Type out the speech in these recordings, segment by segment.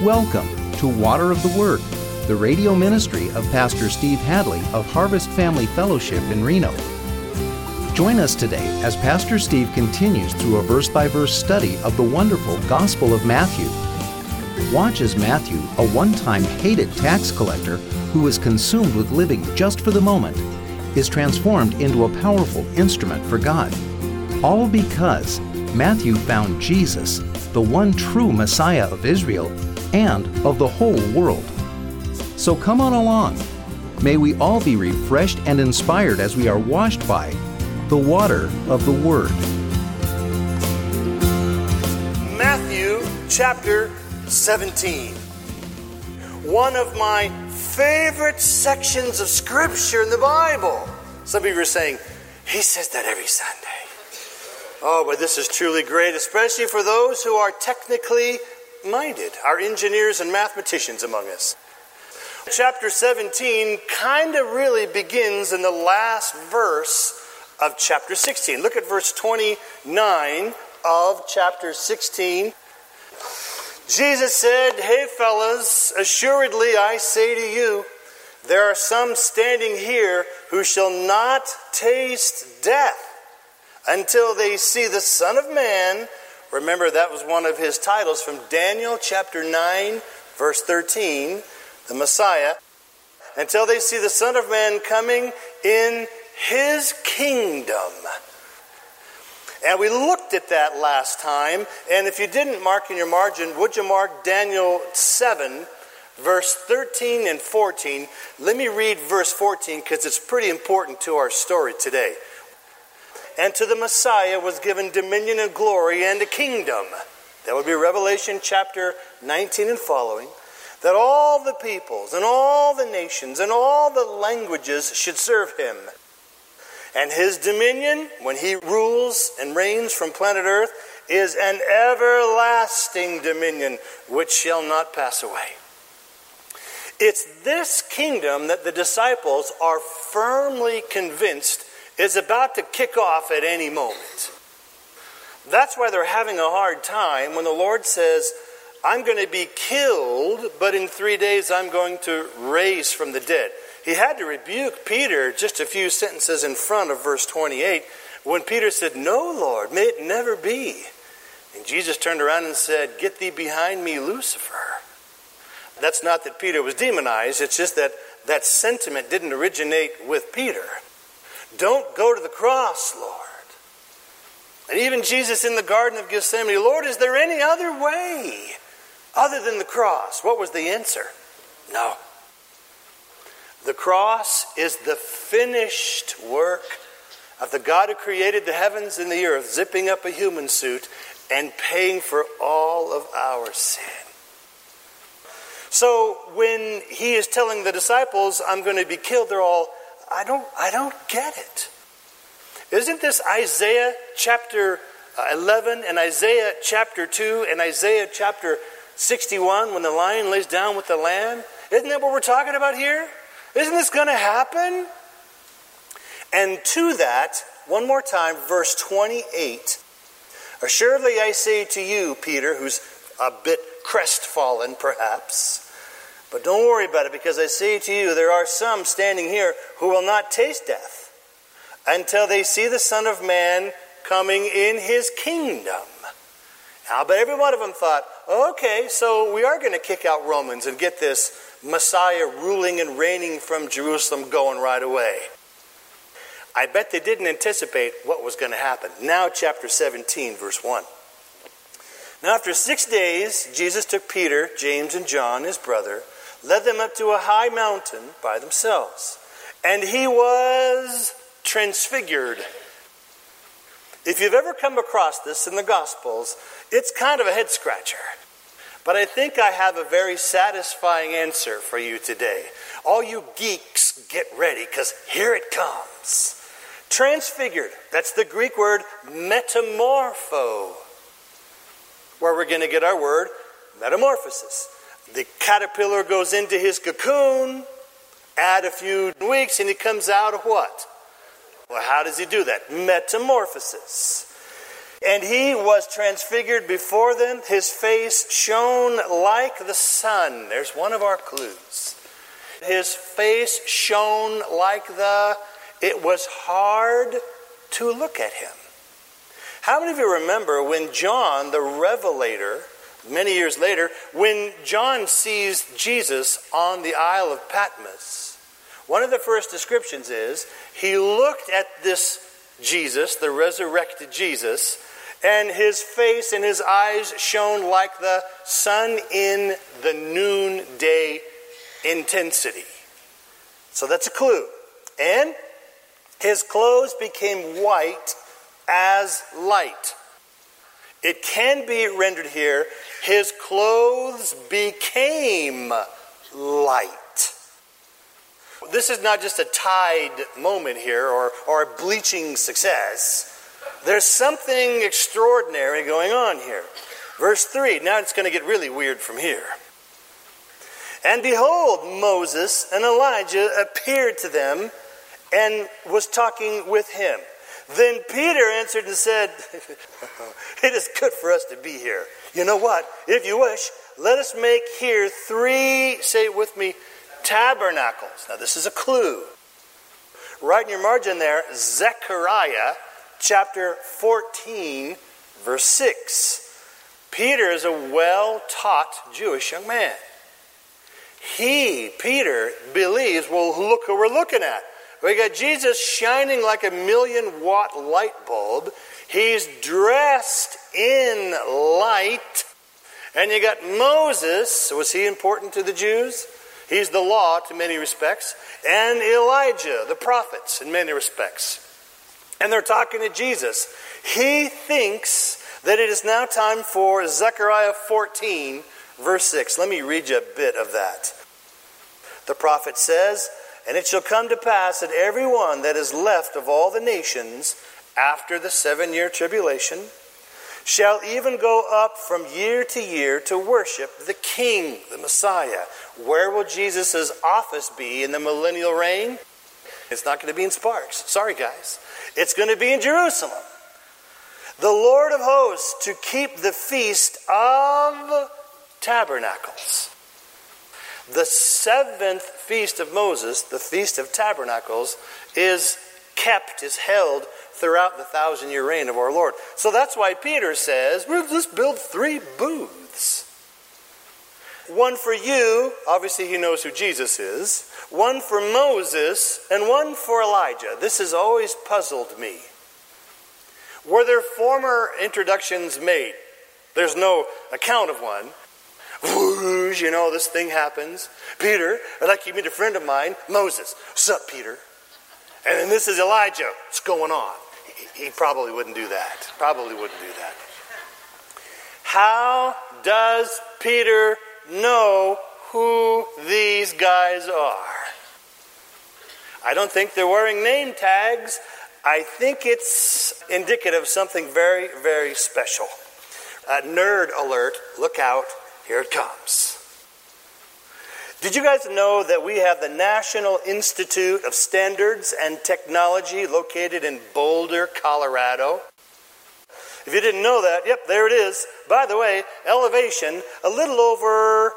Welcome to Water of the Word, the radio ministry of Pastor Steve Hadley of Harvest Family Fellowship in Reno. Join us today as Pastor Steve continues through a verse-by-verse study of the wonderful Gospel of Matthew. Watch as Matthew, a one-time hated tax collector who was consumed with living just for the moment, is transformed into a powerful instrument for God. All because Matthew found Jesus, the one true Messiah of Israel and of the whole world. So come on along. May we all be refreshed and inspired as we are washed by the water of the Word. Matthew chapter 17. One of my favorite sections of Scripture in the Bible. Some of you are saying, he says that every Sunday. Oh, but this is truly great, especially for those who are technically minded, our engineers and mathematicians among us. Chapter 17 kind of really begins in the last verse of chapter 16. Look at verse 29 of chapter 16. Jesus said, "Hey fellas, assuredly I say to you, there are some standing here who shall not taste death until they see the Son of Man." Remember, that was one of his titles from Daniel chapter 9, verse 13, the Messiah. Until they see the Son of Man coming in his kingdom. And we looked at that last time. And if you didn't mark in your margin, would you mark Daniel 7, verse 13 and 14? Let me read verse 14 because it's pretty important to our story today. "And to the Messiah was given dominion and glory and a kingdom." That would be Revelation chapter 19 and following. "That all the peoples and all the nations and all the languages should serve him. And his dominion, when he rules and reigns from planet Earth, is an everlasting dominion which shall not pass away." It's this kingdom that the disciples are firmly convinced is about to kick off at any moment. That's why they're having a hard time when the Lord says, "I'm going to be killed, but in 3 days I'm going to raise from the dead." He had to rebuke Peter just a few sentences in front of verse 28 when Peter said, "No, Lord, may it never be." And Jesus turned around and said, "Get thee behind me, Lucifer." That's not that Peter was demonized. It's just that that sentiment didn't originate with Peter. Don't go to the cross, Lord. And even Jesus in the Garden of Gethsemane, "Lord, is there any other way other than the cross?" What was the answer? No. The cross is the finished work of the God who created the heavens and the earth, zipping up a human suit and paying for all of our sin. So when he is telling the disciples, "I'm going to be killed," they're all, I don't get it. Isn't this Isaiah chapter 11 and Isaiah chapter 2 and Isaiah chapter 61 when the lion lays down with the lamb? Isn't that what we're talking about here? Isn't this going to happen? And to that, one more time, verse 28. "Assuredly I say to you," Peter, who's a bit crestfallen perhaps, "but don't worry about it, because I say to you, there are some standing here who will not taste death until they see the Son of Man coming in his kingdom." Now, but every one of them thought, okay, so we are going to kick out Romans and get this Messiah ruling and reigning from Jerusalem going right away. I bet they didn't anticipate what was going to happen. Now, chapter 17, verse 1. "Now, after 6 days, Jesus took Peter, James, and John, his brother, led them up to a high mountain by themselves, and he was transfigured." If you've ever come across this in the Gospels, it's kind of a head scratcher. But I think I have a very satisfying answer for you today. All you geeks, get ready, because here it comes. Transfigured, that's the Greek word metamorpho, where we're going to get our word metamorphosis. The caterpillar goes into his cocoon, add a few weeks, and he comes out of what? Well, how does he do that? Metamorphosis. And he was transfigured before them. His face shone like the sun. There's one of our clues. His face shone like it was hard to look at him. How many of you remember when John, the Revelator, many years later, when John sees Jesus on the Isle of Patmos, one of the first descriptions is, he looked at this Jesus, the resurrected Jesus, and his face and his eyes shone like the sun in the noonday intensity. So that's a clue. And his clothes became white as light. It can be rendered here, his clothes became light. This is not just a tide moment here or a bleaching success. There's something extraordinary going on here. Verse 3, now it's going to get really weird from here. And behold, Moses and Elijah appeared to them and was talking with him. Then Peter answered and said, it is good for us to be here. You know what? If you wish, let us make here 3, say it with me, tabernacles. Now this is a clue. Right in your margin there, Zechariah chapter 14, verse 6. Peter is a well-taught Jewish young man. Peter, believes, well, look who we're looking at. We got Jesus shining like a 1,000,000-watt light bulb. He's dressed in light. And you got Moses. Was he important to the Jews? He's the law to many respects. And Elijah, the prophets, in many respects. And they're talking to Jesus. He thinks that it is now time for Zechariah 14, verse 6. Let me read you a bit of that. The prophet says, and it shall come to pass that everyone that is left of all the nations after the 7-year tribulation shall even go up from year to year to worship the King, the Messiah. Where will Jesus' office be in the millennial reign? It's not going to be in Sparks. Sorry, guys. It's going to be in Jerusalem. The Lord of hosts to keep the feast of tabernacles. The 7th feast of Moses, the Feast of Tabernacles, is held throughout the 1,000-year reign of our Lord. So that's why Peter says, we'll just build 3 booths. One for you, obviously he knows who Jesus is. One for Moses, and one for Elijah. This has always puzzled me. Were there former introductions made? There's no account of one. Whoosh, this thing happens. Peter, I'd like you to meet a friend of mine, Moses. What's up, Peter? And then this is Elijah. What's going on? He probably wouldn't do that. How does Peter know who these guys are? I don't think they're wearing name tags. I think it's indicative of something very, very special. Nerd alert, look out. Here it comes. Did you guys know that we have the National Institute of Standards and Technology located in Boulder, Colorado? If you didn't know that, yep, there it is. By the way, elevation a little over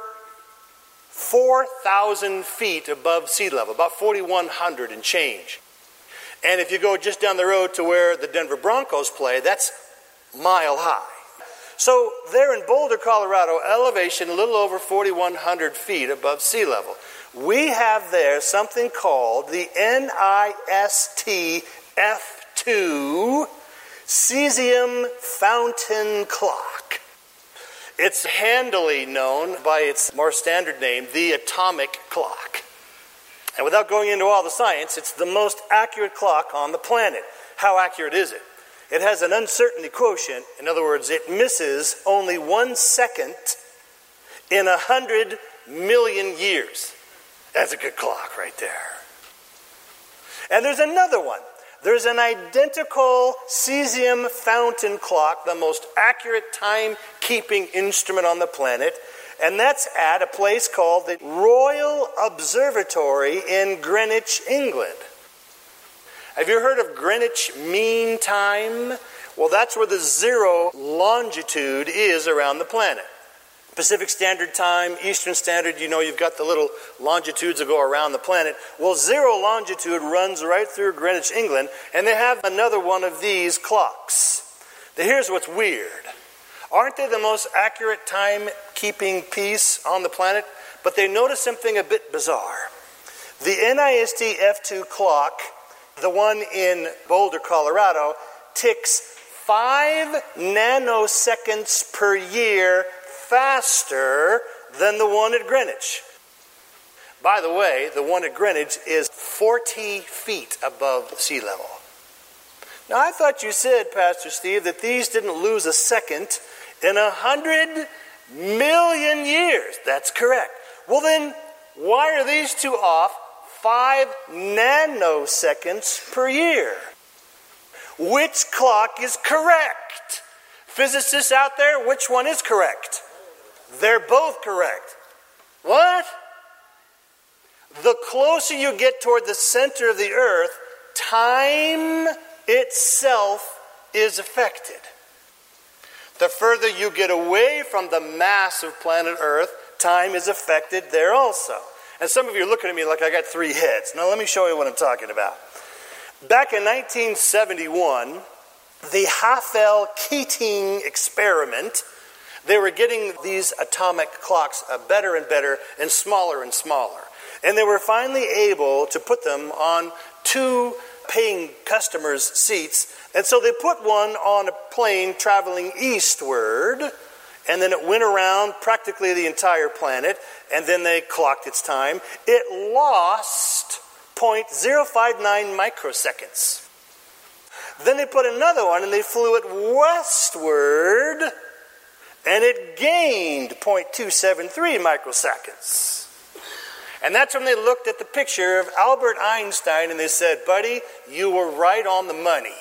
4,000 feet above sea level, about 4,100 and change. And if you go just down the road to where the Denver Broncos play, that's mile high. So there in Boulder, Colorado, elevation a little over 4,100 feet above sea level. We have there something called the NIST F2 cesium fountain clock. It's handily known by its more standard name, the atomic clock. And without going into all the science, it's the most accurate clock on the planet. How accurate is it? It has an uncertainty quotient. In other words, it misses only 1 second in 100 million years. That's a good clock right there. And there's another one. There's an identical cesium fountain clock, the most accurate time-keeping instrument on the planet, and that's at a place called the Royal Observatory in Greenwich, England. Have you heard of Greenwich Mean Time? Well, that's where the zero longitude is around the planet. Pacific Standard Time, Eastern Standard, you've got the little longitudes that go around the planet. Well, zero longitude runs right through Greenwich, England, and they have another one of these clocks. Now, here's what's weird. Aren't they the most accurate time-keeping piece on the planet? But they noticed something a bit bizarre. The NIST F2 clock, the one in Boulder, Colorado, ticks 5 nanoseconds per year faster than the one at Greenwich. By the way, the one at Greenwich is 40 feet above sea level. Now, I thought you said, Pastor Steve, that these didn't lose a second in 100 million years. That's correct. Well, then, why are these two off 5 nanoseconds per year? Which clock is correct? Physicists out there, which one is correct? They're both correct. What? The closer you get toward the center of the earth, time itself is affected. The further you get away from the mass of planet Earth, time is affected there also. And some of you are looking at me like I got 3 heads. Now let me show you what I'm talking about. Back in 1971, the Haffel-Keating experiment, they were getting these atomic clocks better and better and smaller. And they were finally able to put them on 2 paying customers' seats. And so they put one on a plane traveling eastward, and then it went around practically the entire planet, and then they clocked its time. It lost 0.059 microseconds. Then they put another one, and they flew it westward, and it gained 0.273 microseconds. And that's when they looked at the picture of Albert Einstein, and they said, buddy, you were right on the money.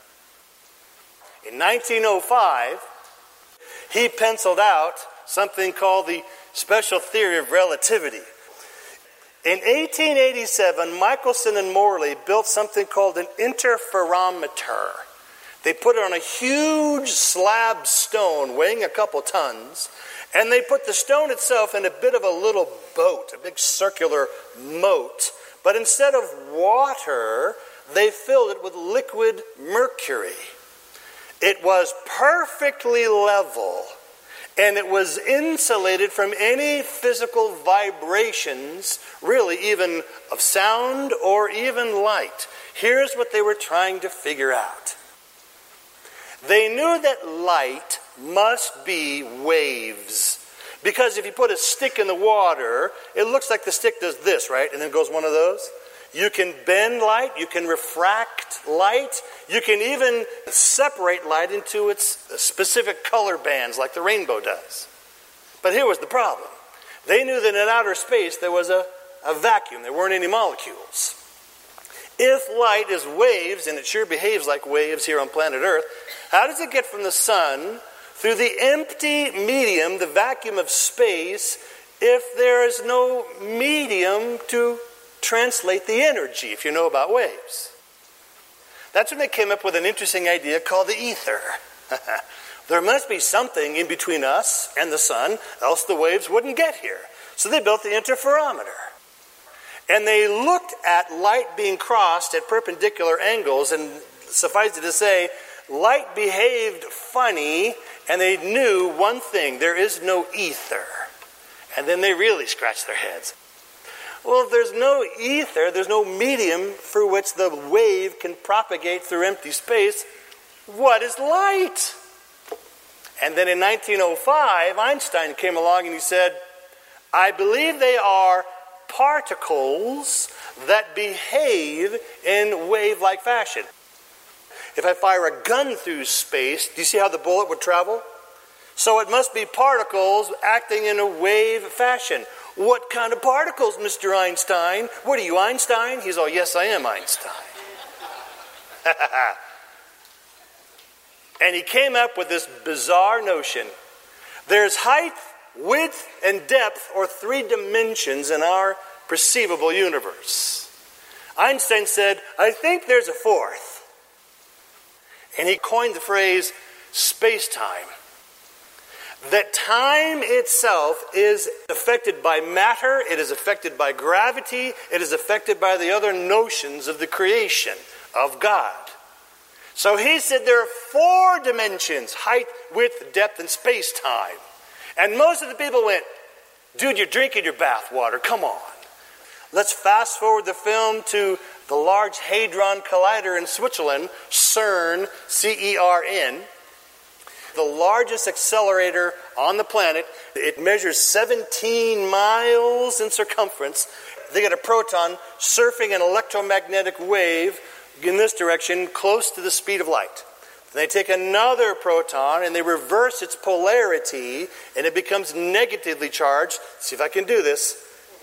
In 1905, he penciled out something called the special theory of relativity. In 1887, Michelson and Morley built something called an interferometer. They put it on a huge slab stone weighing a couple tons, and they put the stone itself in a bit of a little boat, a big circular moat. But instead of water, they filled it with liquid mercury. It was perfectly level, and it was insulated from any physical vibrations, really even of sound or even light. Here's what they were trying to figure out. They knew that light must be waves. Because if you put a stick in the water, it looks like the stick does this, right? And then goes one of those. You can bend light, you can refract light, you can even separate light into its specific color bands like the rainbow does. But here was the problem. They knew that in outer space there was a vacuum. There weren't any molecules. If light is waves, and it sure behaves like waves here on planet Earth, how does it get from the sun through the empty medium, the vacuum of space, if there is no medium to translate the energy, if you know about waves? That's when they came up with an interesting idea called the ether. There must be something in between us and the sun, else the waves wouldn't get here. So they built the interferometer. And they looked at light being crossed at perpendicular angles, and suffice it to say, light behaved funny, and they knew one thing: there is no ether. And then they really scratched their heads. Well, if there's no ether, there's no medium through which the wave can propagate through empty space. What is light? And then in 1905, Einstein came along and he said, I believe they are particles that behave in wave-like fashion. If I fire a gun through space, do you see how the bullet would travel? So it must be particles acting in a wave fashion. What kind of particles, Mr. Einstein? What are you, Einstein? He's all, yes, I am Einstein. And he came up with this bizarre notion. There's height, width, and depth, or 3 dimensions in our perceivable universe. Einstein said, I think there's a 4th. And he coined the phrase space-time. That time itself is affected by matter, it is affected by gravity, it is affected by the other notions of the creation of God. So he said there are 4 dimensions: height, width, depth, and space-time. And most of the people went, dude, you're drinking your bath water, come on. Let's fast forward the film to the Large Hadron Collider in Switzerland, CERN, C-E-R-N. The largest accelerator on the planet. It measures 17 miles in circumference. They get a proton surfing an electromagnetic wave in this direction close to the speed of light. Then they take another proton and they reverse its polarity and it becomes negatively charged. See if I can do this.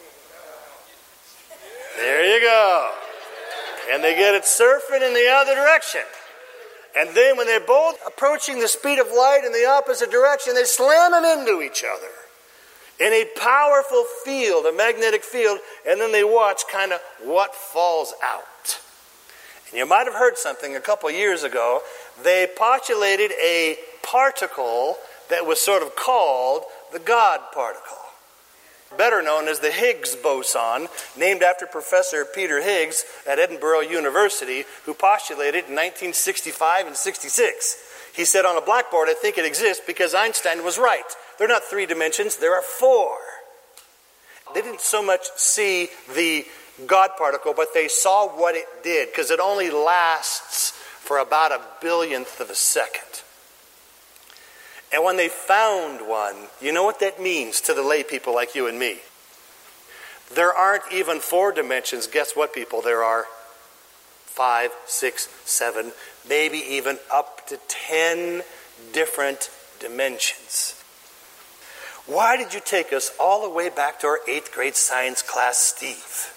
There you go. And they get it surfing in the other direction. And then when they're both approaching the speed of light in the opposite direction, they slam them into each other in a powerful field, a magnetic field, and then they watch kind of what falls out. And you might have heard something a couple years ago. They postulated a particle that was sort of called the God particle, better known as the Higgs boson, named after Professor Peter Higgs at Edinburgh University, who postulated in 1965 and 66. He said on a blackboard, I think it exists because Einstein was right. There are not 3 dimensions, there are 4. They didn't so much see the God particle, but they saw what it did, because it only lasts for about 1/billionth of a second. And when they found one, you know what that means to the lay people like you and me? There aren't even 4 dimensions. Guess what, people? There are 5, 6, 7, maybe even up to 10 different dimensions. Why did you take us all the way back to our 8th grade science class, Steve?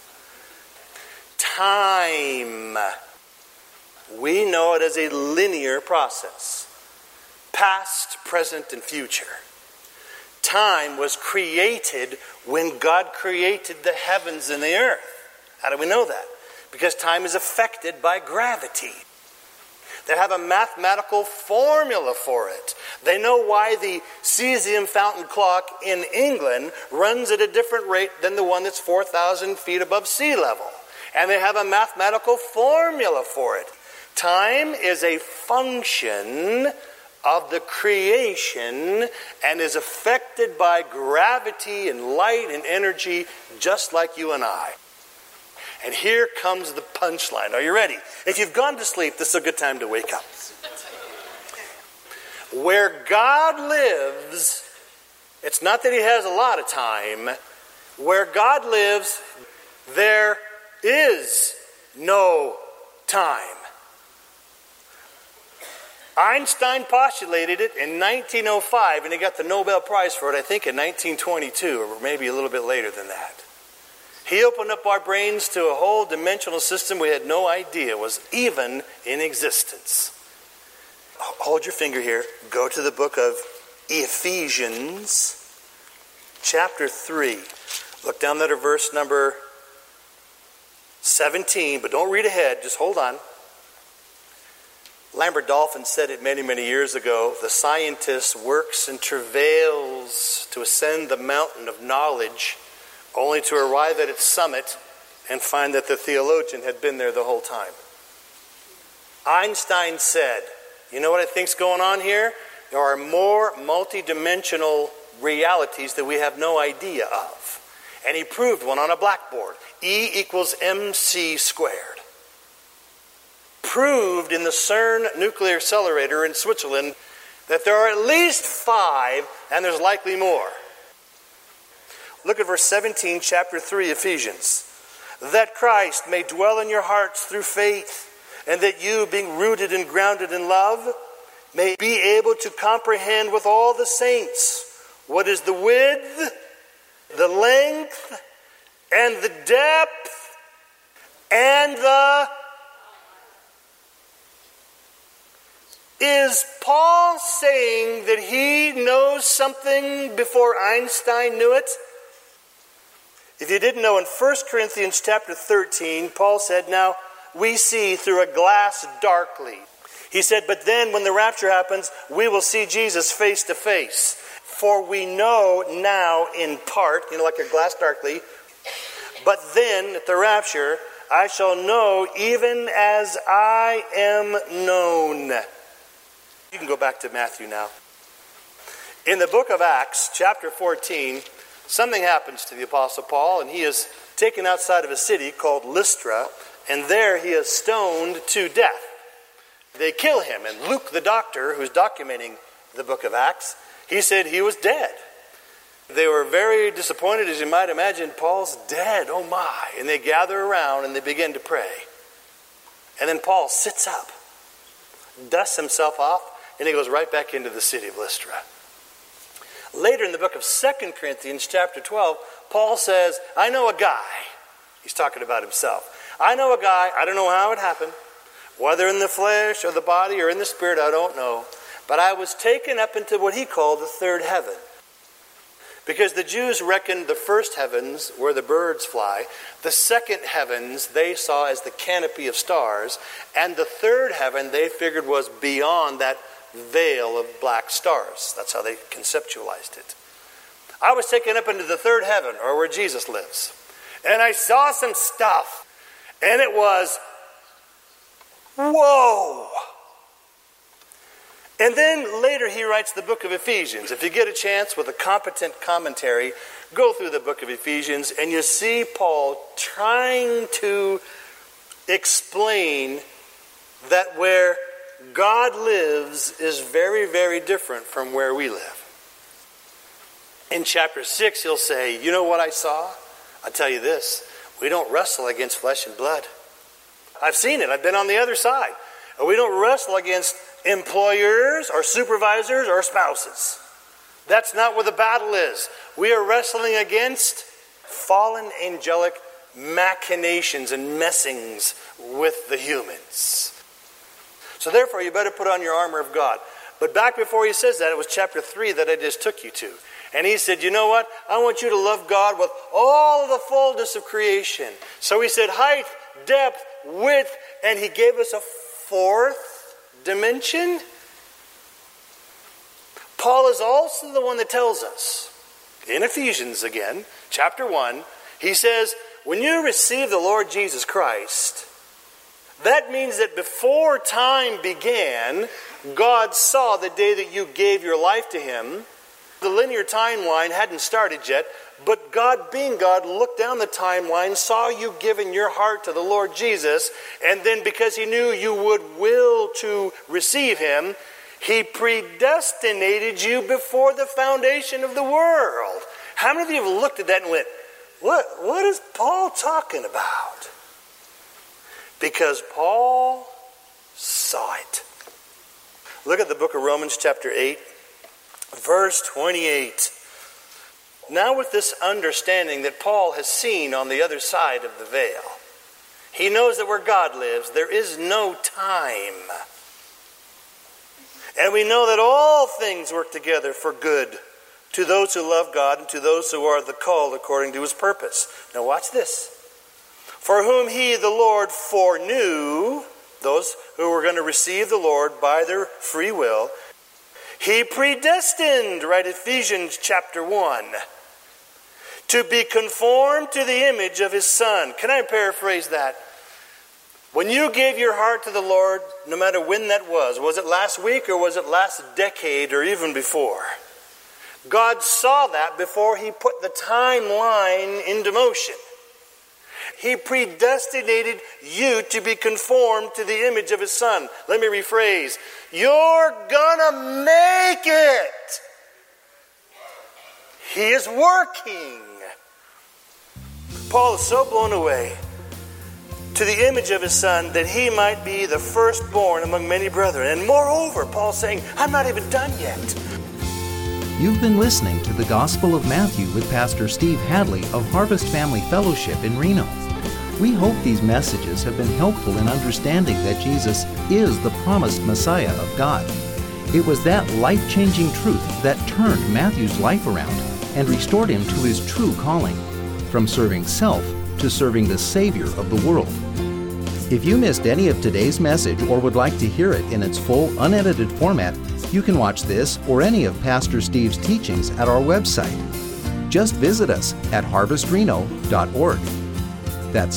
Time. We know it as a linear process. Past, present, and future. Time was created when God created the heavens and the earth. How do we know that? Because time is affected by gravity. They have a mathematical formula for it. They know why the cesium fountain clock in England runs at a different rate than the one that's 4,000 feet above sea level. And they have a mathematical formula for it. Time is a function of the creation and is affected by gravity and light and energy just like you and I. And here comes the punchline. Are you ready? If you've gone to sleep, this is a good time to wake up. Where God lives, it's not that he has a lot of time. Where God lives, there is no time. Einstein postulated it in 1905, and he got the Nobel Prize for it, I think, in 1922, or maybe a little bit later than that. He opened up our brains to a whole dimensional system we had no idea was even in existence. Hold your finger here. Go to the book of Ephesians, chapter 3. Look down there to verse number 17, but don't read ahead. Just hold on. Lambert Dolphin said it many, many years ago. The scientist works and travails to ascend the mountain of knowledge, only to arrive at its summit and find that the theologian had been there the whole time. Einstein said, you know what I think's going on here? There are more multidimensional realities that we have no idea of. And he proved one on a blackboard. E equals mc squared. Proved in the CERN nuclear accelerator in Switzerland that there are at least 5, and there's likely more. Look at verse 17, chapter 3, Ephesians. That Christ may dwell in your hearts through faith, and that you, being rooted and grounded in love, may be able to comprehend with all the saints what is the width, the length, and the depth, and the... Is Paul saying that he knows something before Einstein knew it? If you didn't know, in 1 Corinthians chapter 13, Paul said, now we see through a glass darkly. He said, but then when the rapture happens, we will see Jesus face to face. For we know now in part, like a glass darkly, but then at the rapture, I shall know even as I am known. You can go back to Matthew now. In the book of Acts, chapter 14, something happens to the Apostle Paul, and he is taken outside of a city called Lystra, and there he is stoned to death. They kill him, and Luke the doctor, who's documenting the book of Acts, he said he was dead. They were very disappointed, as you might imagine. Paul's dead, oh my. And they gather around and they begin to pray. And then Paul sits up, dusts himself off, and he goes right back into the city of Lystra. Later in the book of 2 Corinthians chapter 12, Paul says, I know a guy. He's talking about himself. I know a guy, I don't know how it happened, whether in the flesh or the body or in the spirit, I don't know. But I was taken up into what he called the third heaven. Because the Jews reckoned the first heavens where the birds fly, the second heavens they saw as the canopy of stars, and the third heaven they figured was beyond that veil of black stars. That's how they conceptualized it. I was taken up into the third heaven, or where Jesus lives, and I saw some stuff, and it was, whoa! And then later he writes the book of Ephesians. If you get a chance with a competent commentary, go through the book of Ephesians and you see Paul trying to explain that where God lives is very, very different from where we live. In chapter 6 he'll say, you know what I saw? I'll tell you this, we don't wrestle against flesh and blood. I've seen it, I've been on the other side. We don't wrestle against employers or supervisors or spouses. That's not where the battle is. We are wrestling against fallen angelic machinations and messings with the humans. So therefore you better put on your armor of God. But back before he says that, it was chapter 3 that I just took you to. And he said, you know what? I want you to love God with all the fullness of creation. So he said height, depth, width, and he gave us a fourth dimension. Paul is also the one that tells us, in Ephesians again, chapter 1, he says, when you receive the Lord Jesus Christ, that means that before time began, God saw the day that you gave your life to him. The linear timeline hadn't started yet, but God, being God, looked down the timeline, saw you giving your heart to the Lord Jesus, and then because he knew you would will to receive him, he predestinated you before the foundation of the world. How many of you have looked at that and went, what is Paul talking about? Because Paul saw it. Look at the book of Romans chapter 8, verse 28. Now with this understanding that Paul has seen on the other side of the veil, he knows that where God lives, there is no time. And we know that all things work together for good to those who love God and to those who are the called according to his purpose. Now watch this. For whom he, the Lord, foreknew, those who were going to receive the Lord by their free will, he predestined, right, Ephesians chapter 1, to be conformed to the image of his Son. Can I paraphrase that? When you gave your heart to the Lord, no matter when that was it last week or was it last decade or even before? God saw that before he put the timeline into motion. He predestinated you to be conformed to the image of his Son. Let me rephrase. You're gonna make it. He is working. Paul is so blown away to the image of his Son that he might be the firstborn among many brethren. And moreover, Paul's saying, I'm not even done yet. You've been listening to the Gospel of Matthew with Pastor Steve Hadley of Harvest Family Fellowship in Reno. We hope these messages have been helpful in understanding that Jesus is the promised Messiah of God. It was that life-changing truth that turned Matthew's life around and restored him to his true calling, from serving self to serving the Savior of the world. If you missed any of today's message or would like to hear it in its full, unedited format, you can watch this or any of Pastor Steve's teachings at our website. Just visit us at harvestreno.org. That's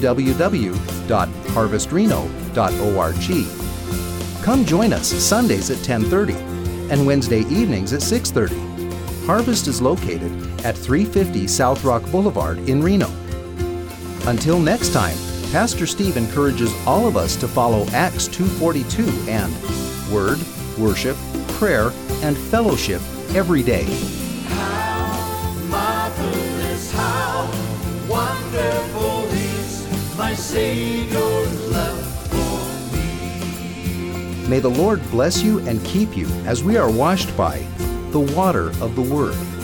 www.harvestreno.org. Come join us Sundays at 10:30 and Wednesday evenings at 6:30. Harvest is located at 350 South Rock Boulevard in Reno. Until next time, Pastor Steve encourages all of us to follow Acts 2:42 and Word, Worship, Prayer, and Fellowship every day. How marvelous, how wonderful is my Savior's love for me. May the Lord bless you and keep you as we are washed by the water of the Word.